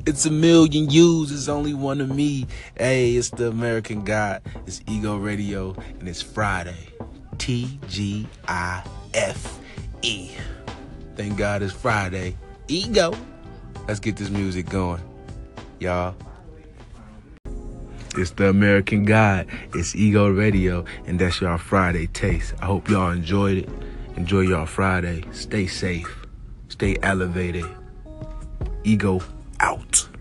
It's a million yous, it's only one of me. Hey, it's the American God. It's Ego Radio, and it's Friday. TGIFE. Thank God it's Friday. Ego. Let's get this music going, y'all. It's the American God. It's Ego Radio, and that's y'all Friday taste. I hope y'all enjoyed it. Enjoy y'all Friday. Stay safe. Stay elevated. Ego out.